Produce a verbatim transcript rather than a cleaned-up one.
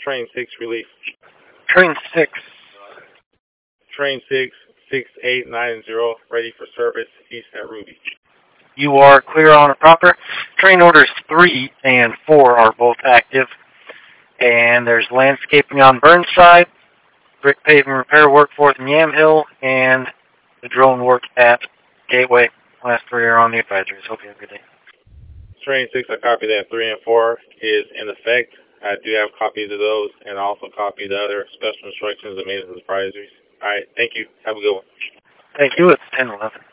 Train six relief. Train six. Train six, six eight nine zero, ready for service east at Ruby. You are clear on and proper. Train orders three and four are both active. And there's landscaping on Burnside, brick paving repair work fourth and Yamhill, and the drone work at Gateway. Last three are on the advisories. Hope you have a good day. Train six, I copy that. three and four is in effect. I do have copies of those, and I also copy the other special instructions and maintenance advisories. All right, thank you. Have a good one. Thank you. It's ten eleven.